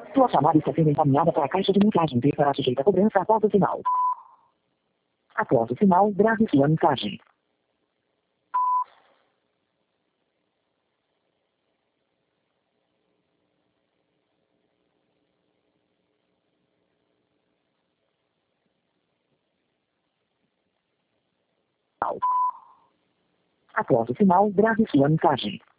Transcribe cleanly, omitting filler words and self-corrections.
Sua chamada está sendo encaminhada para a caixa de mensagem e será sujeita a cobrança após o sinal. Após o sinal, grave sua mensagem. Após o sinal, grave sua mensagem.